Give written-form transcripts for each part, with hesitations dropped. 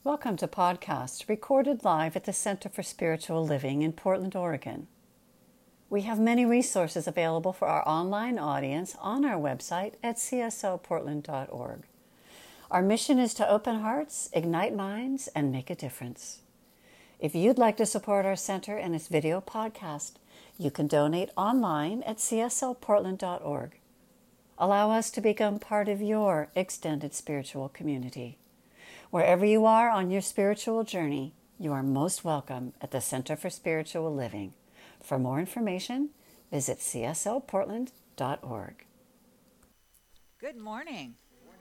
Welcome to podcast recorded live at the Center for Spiritual Living in Portland, Oregon. We have many resources available for our online audience on our website at csoportland.org. Our mission is to open hearts, ignite minds, and make a difference. If you'd like to support our center and its video podcast, you can donate online at csoportland.org. Allow us to become part of your extended spiritual community. Wherever you are on your spiritual journey, you are most welcome at the Center for Spiritual Living. For more information, visit csoportland.org. Good morning.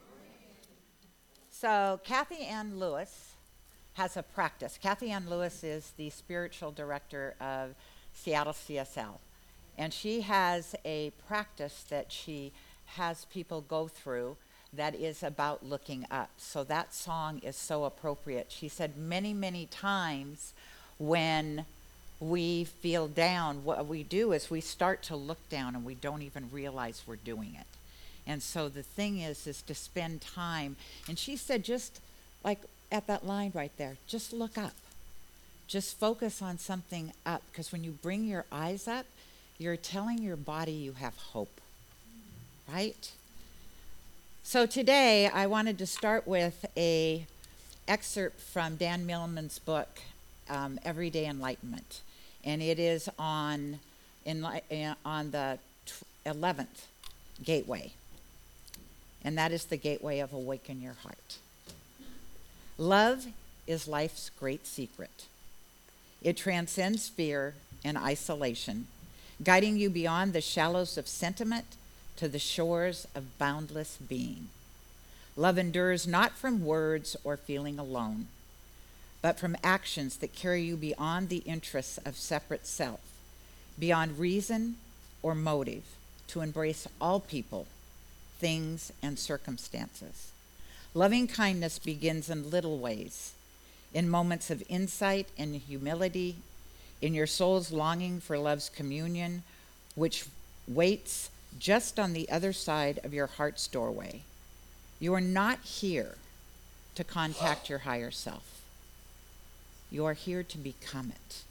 So Kathy Ann Lewis has a practice. Kathy Ann Lewis is the spiritual director of Seattle CSL. And she has a practice that she has people go through that is about looking up. So that song is so appropriate. She said many, many times when we feel down, what we do is we start to look down and we don't even realize we're doing it. And so the thing is to spend time. And she said, just like at that line right there, just look up. Just focus on something up. Because when you bring your eyes up, you're telling your body you have hope. Right? So today I wanted to start with a excerpt from Dan Millman's book, Everyday Enlightenment. And it is on the 11th gateway. And that is the gateway of Awaken Your Heart. Love is life's great secret. It transcends fear and isolation, guiding you beyond the shallows of sentiment to the shores of boundless being. Love endures not from words or feeling alone, but from actions that carry you beyond the interests of separate self, beyond reason or motive, to embrace all people, things, and circumstances. Loving kindness begins in little ways, in moments of insight and humility, in your soul's longing for love's communion, which waits just on the other side of your heart's doorway. You are not here to contact your higher self. You are here to become it.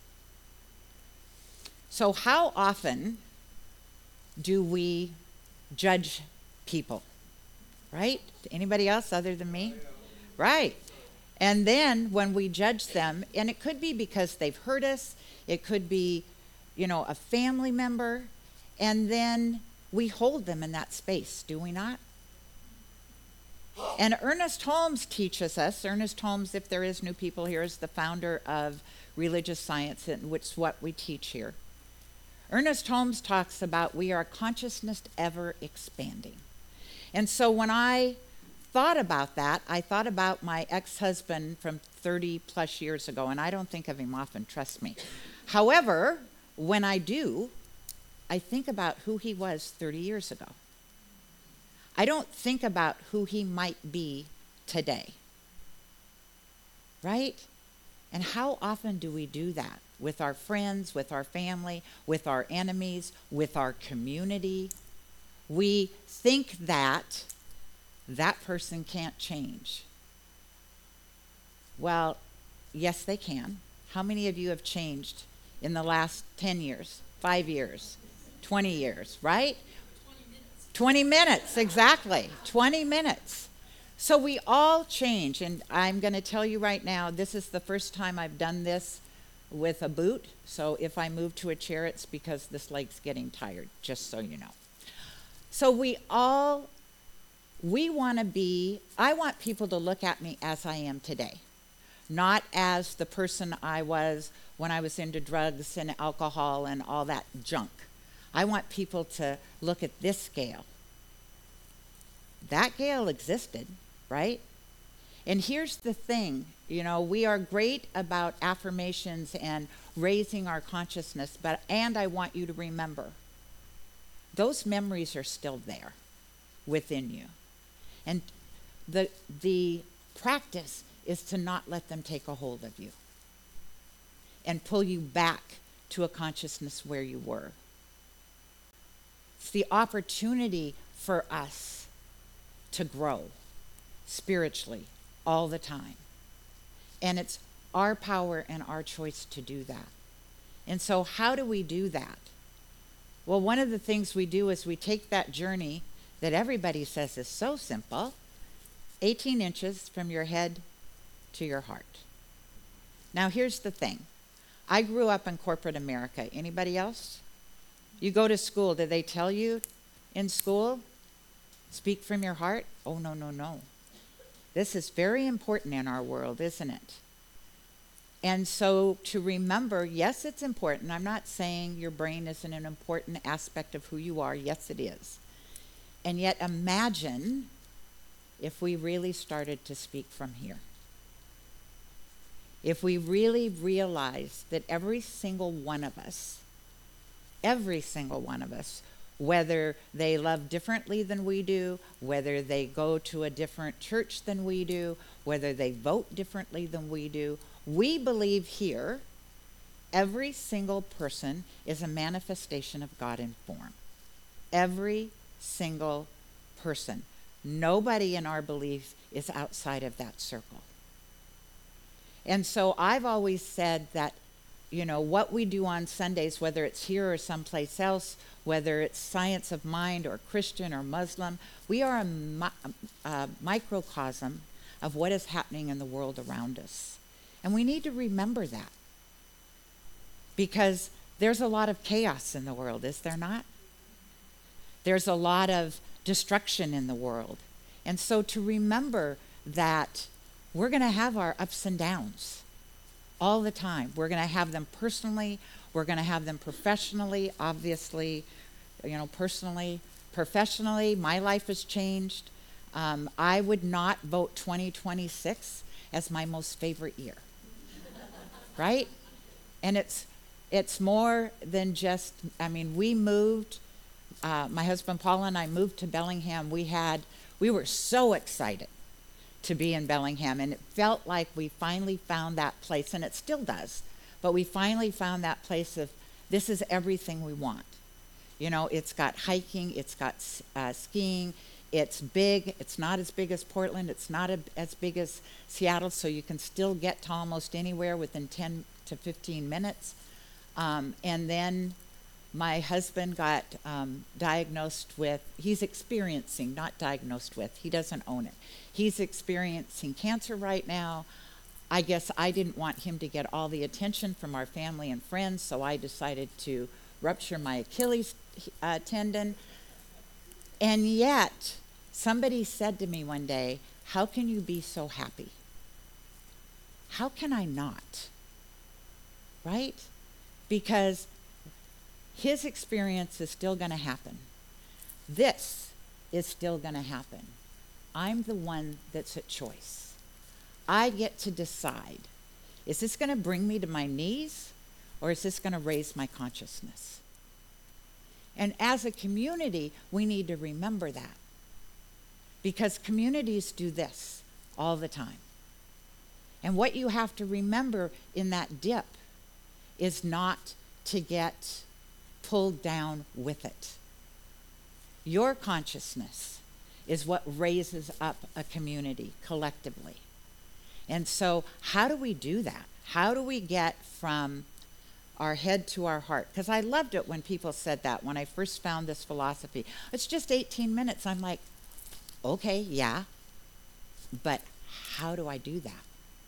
So how often do we judge people? Right? Anybody else other than me? Right. And then when we judge them, and it could be because they've hurt us, it could be, a family member, and then we hold them in that space, do we not? And Ernest Holmes teaches us. Ernest Holmes, if there is new people here, is the founder of religious science, which is what we teach here. Ernest Holmes talks about we are a consciousness ever expanding. And so when I thought about that, I thought about my ex-husband from 30 plus years ago, and I don't think of him often, trust me. However, when I do, I think about who he was 30 years ago. I don't think about who he might be today. Right? And how often do we do that with our friends, with our family, with our enemies, with our community? We think that person can't change. Well, yes, they can. How many of you have changed in the last 10 years, 5 years? 20 years, right? 20 minutes, exactly. 20 minutes. So we all change. And I'm going to tell you right now, this is the first time I've done this with a boot. So if I move to a chair, it's because this leg's getting tired, just so you know. So I want people to look at me as I am today, not as the person I was when I was into drugs and alcohol and all that junk. I want people to look at this scale. That Gail existed, right? And here's the thing, we are great about affirmations and raising our consciousness, and I want you to remember, those memories are still there within you. And the practice is to not let them take a hold of you and pull you back to a consciousness where you were. It's the opportunity for us to grow spiritually all the time. And it's our power and our choice to do that. And so how do we do that? Well, one of the things we do is we take that journey that everybody says is so simple, 18 inches from your head to your heart. Now, here's the thing. I grew up in corporate America. Anybody else? You go to school. Did they tell you in school, speak from your heart? Oh, no, no, no. This is very important in our world, isn't it? And so to remember, yes, it's important. I'm not saying your brain isn't an important aspect of who you are. Yes, it is. And yet imagine if we really started to speak from here. If we really realized that every single one of us, whether they love differently than we do, whether they go to a different church than we do, whether they vote differently than we do, we believe here every single person is a manifestation of God in form. Every single person. Nobody in our belief is outside of that circle. And so I've always said that, you know, what we do on Sundays, whether it's here or someplace else, whether it's Science of Mind or Christian or Muslim, we are a microcosm of what is happening in the world around us. And we need to remember that. Because there's a lot of chaos in the world, is there not? There's a lot of destruction in the world. And so to remember that we're going to have our ups and downs all the time. We're going to have them personally. We're going to have them professionally. Obviously, you know, personally, professionally, my life has changed. I would not vote 2026 as my most favorite year. Right? And it's more than just, I mean, we moved, my husband Paul and I moved to Bellingham. We were so excited to be in Bellingham, and it felt like we finally found that place, and it still does, but we finally found that place of this is everything we want. You know, it's got hiking, it's got skiing, it's big, it's not as big as Portland, it's not as big as Seattle, so you can still get to almost anywhere within 10 to 15 minutes. And then my husband got diagnosed with, he's experiencing, not diagnosed with, he doesn't own it. He's experiencing cancer right now. I guess I didn't want him to get all the attention from our family and friends, so I decided to rupture my Achilles tendon. And yet, somebody said to me one day, how can you be so happy? How can I not? Right? Because his experience is still going to happen. This is still going to happen. I'm the one that's at choice. I get to decide, is this going to bring me to my knees, or is this going to raise my consciousness? And as a community, we need to remember that. Because communities do this all the time. And what you have to remember in that dip is not to get pulled down with it. Your consciousness is what raises up a community collectively. And so how do we do that? How do we get from our head to our heart? Because I loved it when people said that when I first found this philosophy. It's just 18 minutes. I'm like, okay, yeah, but how do I do that?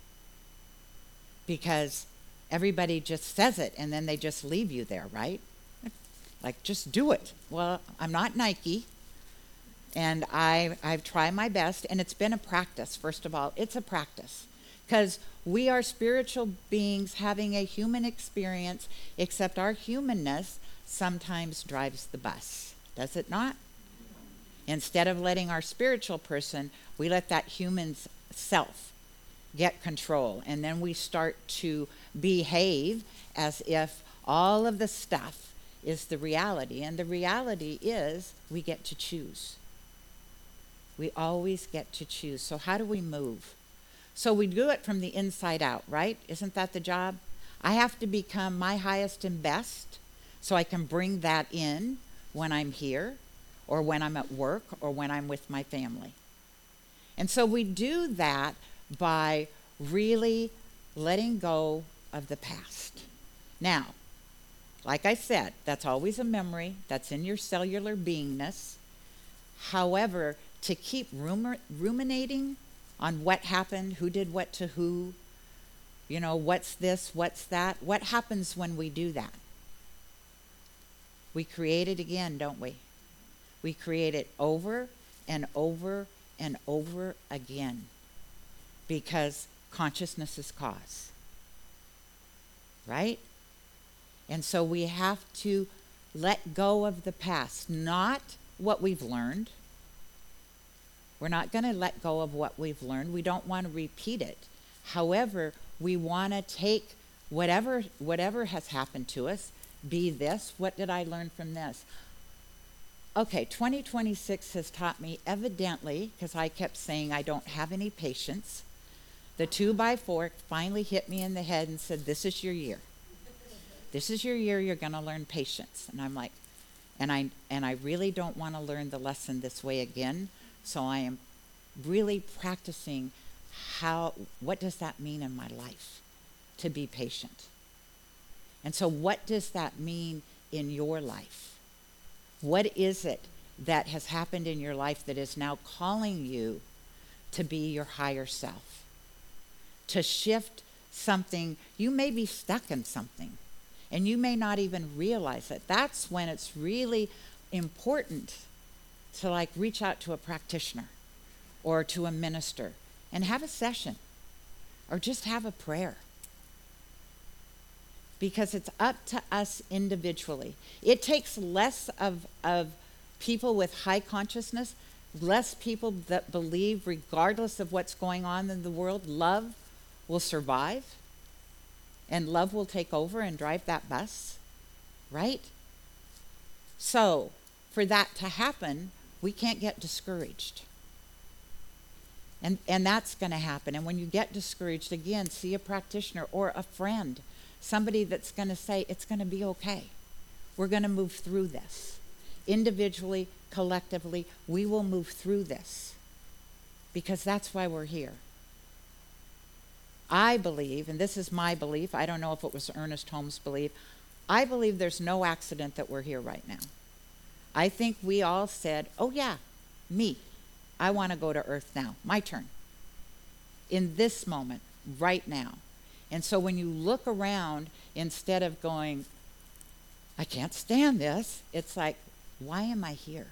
Because everybody just says it and then they just leave you there, right? Like, just do it. Well, I'm not Nike, and I've tried my best, and it's been a practice. First of all, it's a practice, because we are spiritual beings having a human experience, except our humanness sometimes drives the bus, does it not? Instead of letting our spiritual person, we let that human self get control, and then we start to behave as if all of the stuff is the reality. And the reality is we get to choose. We always get to choose. So how do we move? So we do it from the inside out, right? Isn't that the job? I have to become my highest and best so I can bring that in when I'm here, or when I'm at work, or when I'm with my family. And so we do that by really letting go of the past. Now, like I said, that's always a memory that's in your cellular beingness. However, to keep ruminating on what happened, who did what to who, what's this, what's that, what happens when we do that? We create it again, don't we? We create it over and over and over again because consciousness is cause. Right? And so we have to let go of the past, not what we've learned. We're not going to let go of what we've learned. We don't want to repeat it. However, we want to take whatever has happened to us, be this, what did I learn from this? Okay, 2026 has taught me evidently, because I kept saying I don't have any patience, the 2x4 finally hit me in the head and said, this is your year. This is your year, you're going to learn patience. And I'm like, and I really don't want to learn the lesson this way again. So I am really practicing what does that mean in my life to be patient? And so what does that mean in your life? What is it that has happened in your life that is now calling you to be your higher self? To shift something, you may be stuck in something, and you may not even realize it. That's when it's really important to reach out to a practitioner or to a minister and have a session or just have a prayer. Because it's up to us individually. It takes less of people with high consciousness, less people that believe regardless of what's going on in the world, love will survive and love will take over and drive that bus, right? So for that to happen, we can't get discouraged. And that's going to happen. And when you get discouraged, again, see a practitioner or a friend, somebody that's going to say, it's going to be okay. We're going to move through this. Individually, collectively, we will move through this because that's why we're here. I believe, and this is my belief, I don't know if it was Ernest Holmes' belief, I believe there's no accident that we're here right now. I think we all said, oh yeah, me. I want to go to Earth now. My turn. In this moment, right now. And so when you look around, instead of going, I can't stand this, it's like, why am I here?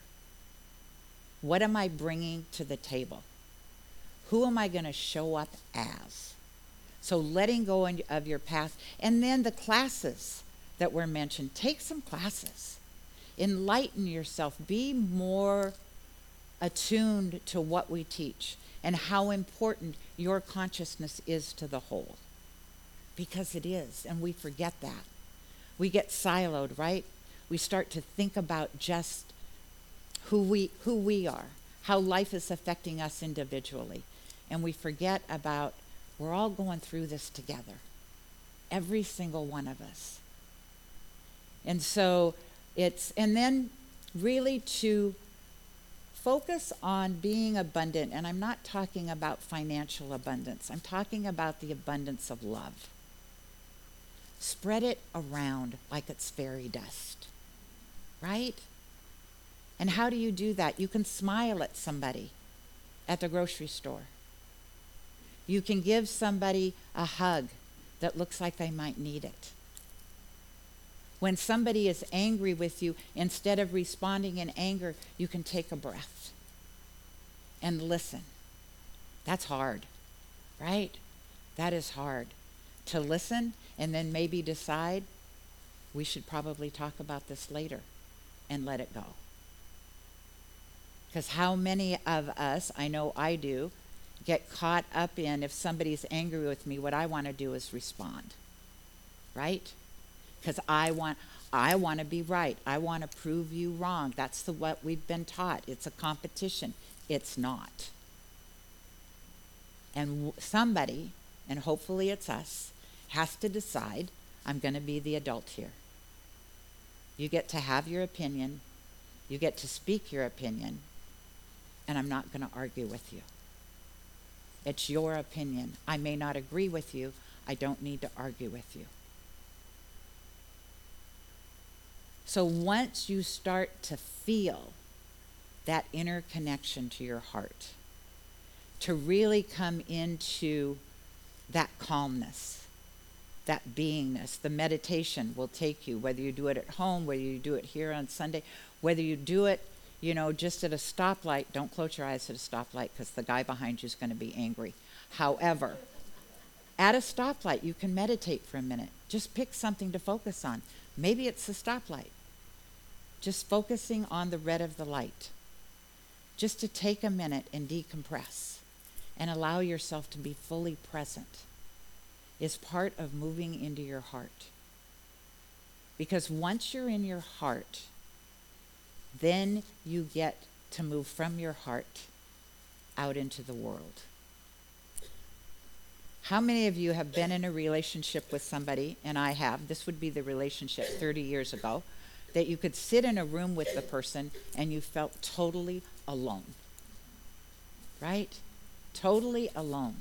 What am I bringing to the table? Who am I going to show up as? So letting go of your past. And then the classes that were mentioned, take some classes. Enlighten yourself. Be more attuned to what we teach and how important your consciousness is to the whole. Because it is, and we forget that. We get siloed, right? We start to think about just who we are, how life is affecting us individually. And we forget about we're all going through this together. Every single one of us. And so and then really to focus on being abundant, and I'm not talking about financial abundance. I'm talking about the abundance of love. Spread it around like it's fairy dust, right? And how do you do that? You can smile at somebody at the grocery store. You can give somebody a hug that looks like they might need it. When somebody is angry with you, instead of responding in anger, you can take a breath and listen. That's hard, right? That is hard. To listen and then maybe decide we should probably talk about this later and let it go. Because how many of us, I know I do, get caught up in if somebody's angry with me, what I want to do is respond, right? Because I want to be right. I want to prove you wrong. That's what we've been taught. It's a competition. It's not. And somebody, and hopefully it's us, has to decide, I'm going to be the adult here. You get to have your opinion. You get to speak your opinion. And I'm not going to argue with you. It's your opinion. I may not agree with you. I don't need to argue with you. So once you start to feel that inner connection to your heart, to really come into that calmness, that beingness, the meditation will take you, whether you do it at home, whether you do it here on Sunday, whether you do it, just at a stoplight. Don't close your eyes at a stoplight because the guy behind you is going to be angry. However, at a stoplight, you can meditate for a minute. Just pick something to focus on. Maybe it's the stoplight. Just focusing on the red of the light. Just to take a minute and decompress and allow yourself to be fully present is part of moving into your heart. Because once you're in your heart, then you get to move from your heart out into the world. How many of you have been in a relationship with somebody, and I have, this would be the relationship 30 years ago, that you could sit in a room with the person and you felt totally alone, right? Totally alone.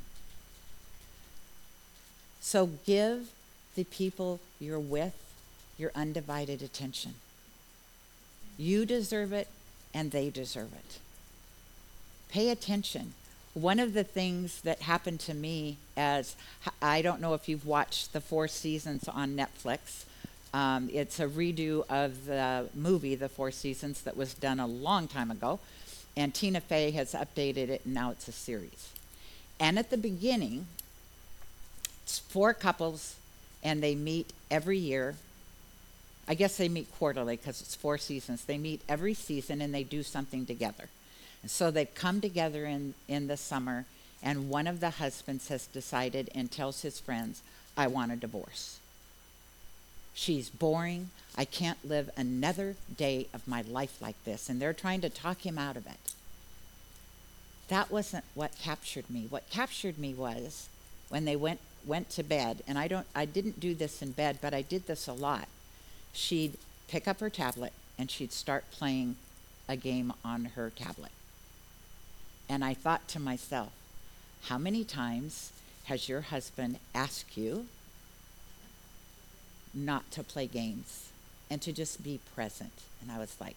So give the people you're with your undivided attention. You deserve it, and they deserve it. Pay attention. One of the things that happened to me I don't know if you've watched the 4 Seasons on Netflix. It's a redo of the movie, The 4 Seasons, that was done a long time ago. And Tina Fey has updated it, and now it's a series. And at the beginning, it's 4 couples, and they meet every year. I guess they meet quarterly because it's 4 seasons. They meet every season, and they do something together. And so they come together in the summer, and one of the husbands has decided and tells his friends, I want a divorce. She's boring. I can't live another day of my life like this. And they're trying to talk him out of it. That wasn't what captured me. What captured me was when they went to bed, and I didn't do this in bed, but I did this a lot. She'd pick up her tablet and she'd start playing a game on her tablet. And I thought to myself, how many times has your husband asked you not to play games and to just be present? And I was like,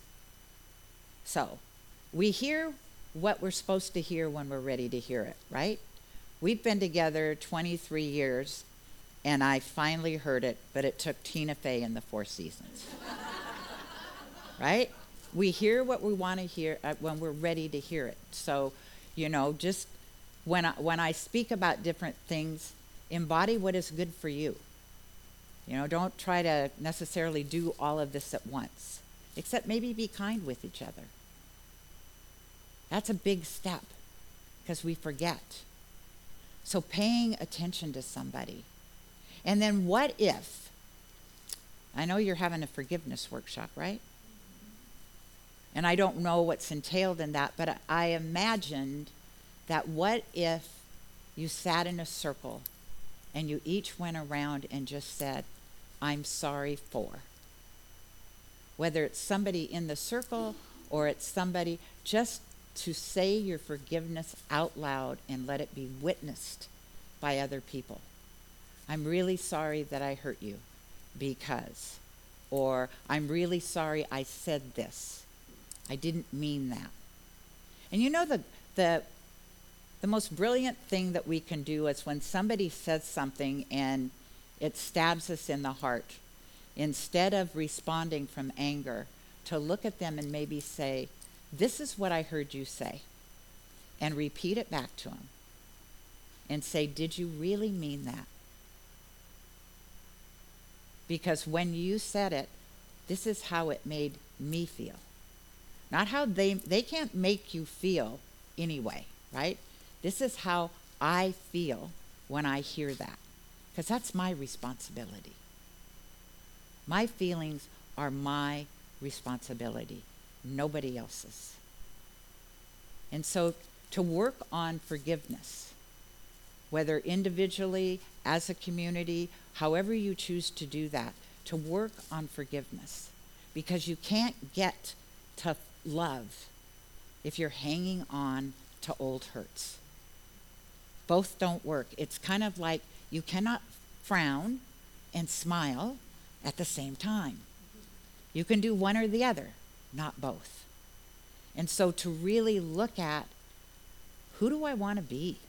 so we hear what we're supposed to hear when we're ready to hear it, right? We've been together 23 years, and I finally heard it, but it took Tina Fey in the 4 Seasons. Right? We hear what we want to hear when we're ready to hear it. So, just when I speak about different things, embody what is good for you. Don't try to necessarily do all of this at once, except maybe be kind with each other. That's a big step because we forget. So paying attention to somebody. And then what if, I know you're having a forgiveness workshop, right? And I don't know what's entailed in that, but I imagined that what if you sat in a circle and you each went around and just said, I'm sorry for. Whether it's somebody in the circle or it's somebody, just to say your forgiveness out loud and let it be witnessed by other people. I'm really sorry that I hurt you because, or I'm really sorry I said this. I didn't mean that. And the most brilliant thing that we can do is when somebody says something and it stabs us in the heart, instead of responding from anger, to look at them and maybe say, this is what I heard you say, and repeat it back to them and say, did you really mean that? Because when you said it, this is how it made me feel. Not how they can't make you feel anyway, right? This is how I feel when I hear that, because that's my responsibility. My feelings are my responsibility, nobody else's. And so to work on forgiveness, whether individually, as a community, however you choose to do that, to work on forgiveness, because you can't get to love if you're hanging on to old hurts. Both don't work. It's kind of like You cannot frown and smile at the same time. You can do one or the other, not both. And so to really look at, who do I want to be?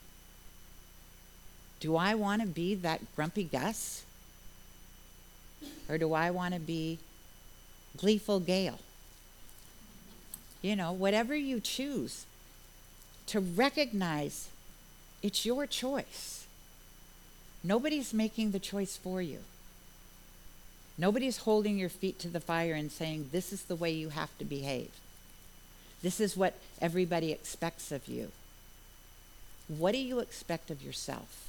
Do I want to be that grumpy Gus? Or do I want to be gleeful Gail? You know, whatever you choose, to recognize it's your choice. Nobody's making the choice for you. Nobody's holding your feet to the fire and saying, this is the way you have to behave. This is what everybody expects of you. What do you expect of yourself?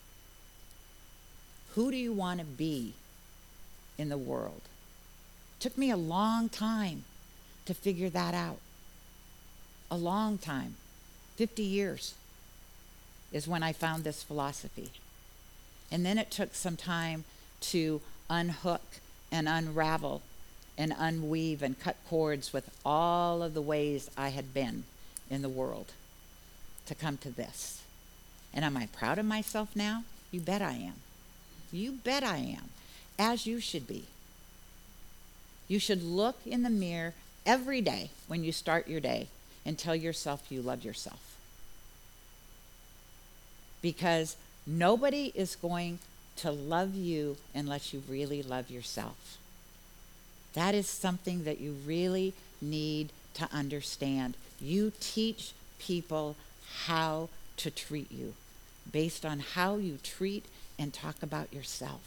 Who do you want to be in the world? It took me a long time to figure that out. A long time. 50 years is when I found this philosophy. And then it took some time to unhook and unravel and unweave and cut cords with all of the ways I had been in the world to come to this. And am I proud of myself now? You bet I am. You bet I am. As you should be. You should look in the mirror every day when you start your day and tell yourself you love yourself. Because nobody is going to love you unless you really love yourself. That is something that you really need to understand. You teach people how to treat you based on how you treat and talk about yourself.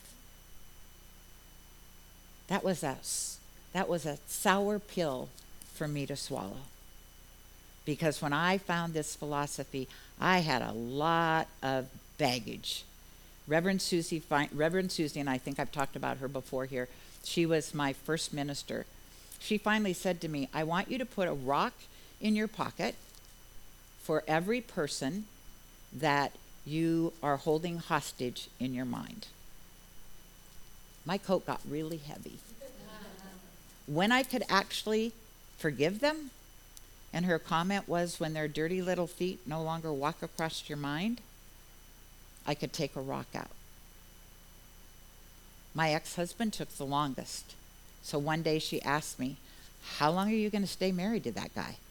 That was a sour pill for me to swallow. Because when I found this philosophy, I had a lot of baggage. Reverend Susie, and I think I've talked about her before here, she was my first minister. She finally said to me, I want you to put a rock in your pocket for every person that you are holding hostage in your mind. My coat got really heavy. When I could actually forgive them, and her comment was, when their dirty little feet no longer walk across your mind, I could take a rock out. My ex-husband took the longest. So one day she asked me, how long are you going to stay married to that guy?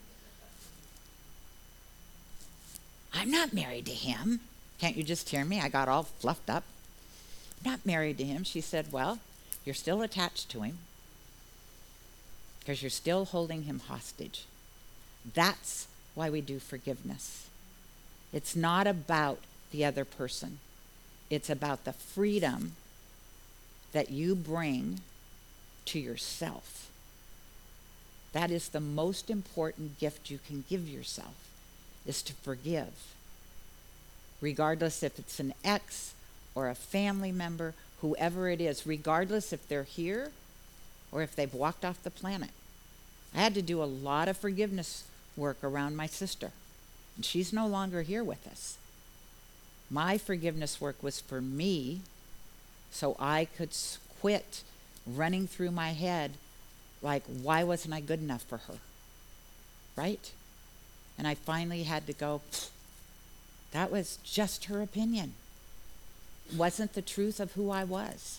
I'm not married to him. Can't you just hear me? I got all fluffed up. I'm not married to him. She said, well, you're still attached to him because you're still holding him hostage. That's why we do forgiveness. It's not about the other person. It's about the freedom that you bring to yourself. That is the most important gift you can give yourself, is to forgive. Regardless if it's an ex or a family member, whoever it is, regardless if they're here or if they've walked off the planet. I had to do a lot of forgiveness work around my sister, and she's no longer here with us. My forgiveness work was for me, so I could quit running through my head like, why wasn't I good enough for her? Right? And I finally had to go, that was just her opinion. It wasn't the truth of who I was.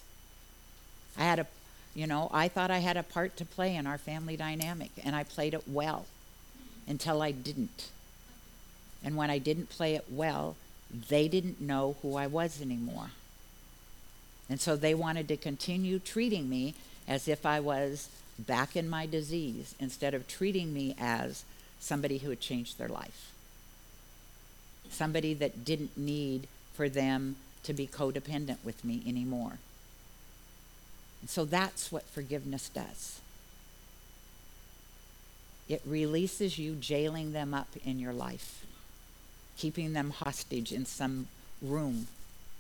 I thought I had a part to play in our family dynamic, and I played it well until I didn't. And when I didn't play it well, they didn't know who I was anymore. And so they wanted to continue treating me as if I was back in my disease, instead of treating me as somebody who had changed their life. Somebody that didn't need for them to be codependent with me anymore. And so that's what forgiveness does. It releases you jailing them up in your life, keeping them hostage in some room.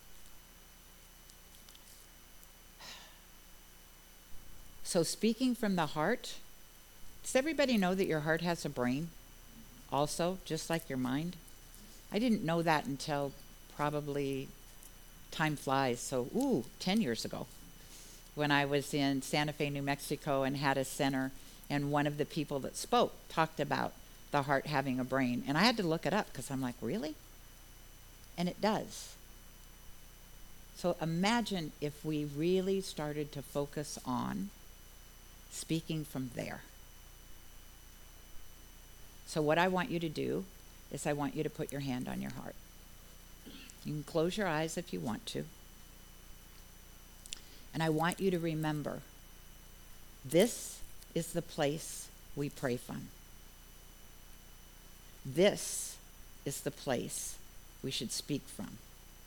So speaking from the heart, does everybody know that your heart has a brain also, just like your mind? I didn't know that until probably, time flies, so 10 years ago, when I was in Santa Fe, New Mexico, and had a center, and one of the people that spoke talked about the heart having a brain. And I had to look it up because I'm like, really? And it does. So imagine if we really started to focus on speaking from there. So what I want you to do is I want you to put your hand on your heart. You can close your eyes if you want to. And I want you to remember, this is the place we pray from. This is the place we should speak from.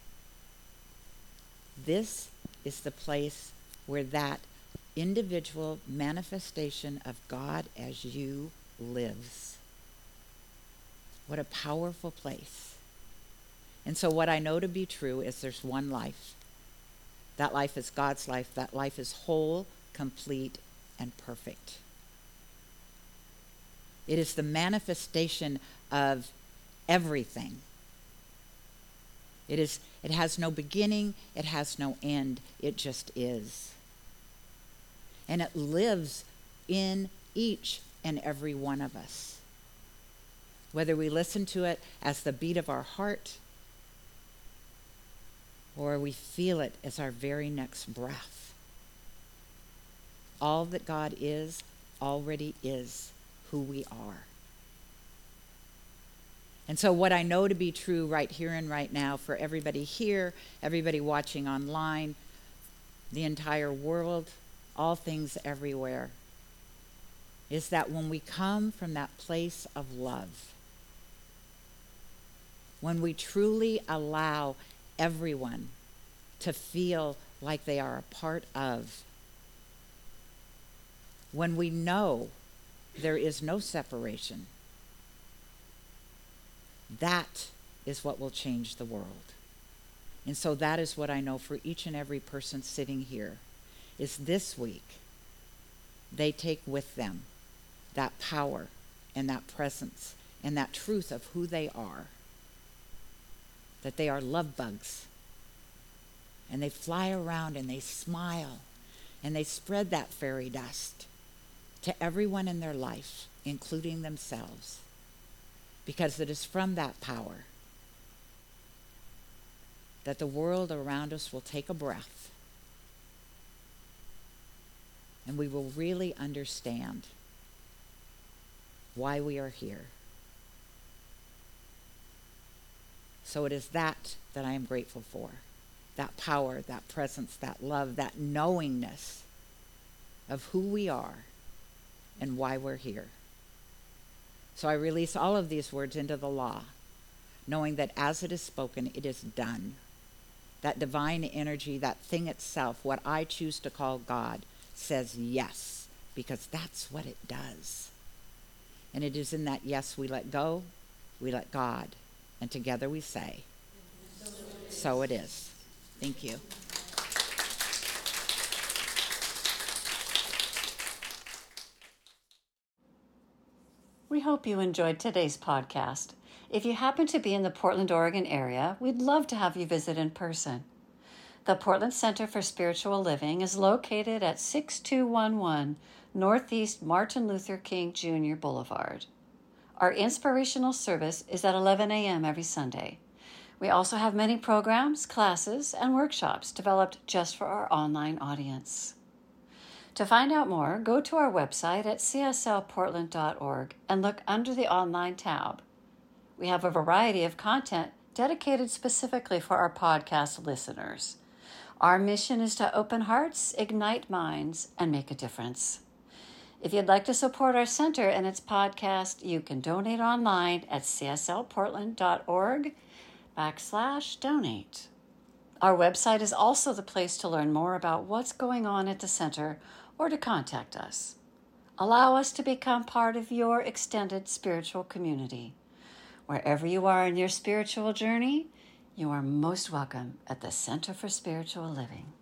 This is the place where that individual manifestation of God as you lives. What a powerful place. And so what I know to be true is there's one life. That life is God's life. That life is whole, complete, and perfect. It is the manifestation of everything. It has no beginning, it has no end, it just is. And it lives in each and every one of us. Whether we listen to it as the beat of our heart, or we feel it as our very next breath. All that God is already is who we are. And so what I know to be true right here and right now for everybody here, everybody watching online, the entire world, all things everywhere, is that when we come from that place of love, when we truly allow everyone to feel like they are a part of, when we know there is no separation, that is what will change the world. And so that is what I know for each and every person sitting here, is this week they take with them that power and that presence and that truth of who they are, that they are love bugs. And they fly around and they smile and they spread that fairy dust to everyone in their life, including themselves. Because it is from that power that the world around us will take a breath and we will really understand why we are here. So it is that I am grateful for. That power, that presence, that love, that knowingness of who we are and why we're here. So I release all of these words into the law, knowing that as it is spoken, it is done. That divine energy, that thing itself, what I choose to call God, says yes, because that's what it does. And it is in that yes we let go, we let God, and together we say, so it is. Thank you. We hope you enjoyed today's podcast. If you happen to be in the Portland, Oregon area, we'd love to have you visit in person. The Portland Center for Spiritual Living is located at 6211 Northeast Martin Luther King Jr. Boulevard. Our inspirational service is at 11 a.m. every Sunday. We also have many programs, classes, and workshops developed just for our online audience. To find out more, go to our website at cslportland.org and look under the online tab. We have a variety of content dedicated specifically for our podcast listeners. Our mission is to open hearts, ignite minds, and make a difference. If you'd like to support our center and its podcast, you can donate online at cslportland.org/donate. Our website is also the place to learn more about what's going on at the center or to contact us. Allow us to become part of your extended spiritual community. Wherever you are in your spiritual journey, you are most welcome at the Center for Spiritual Living.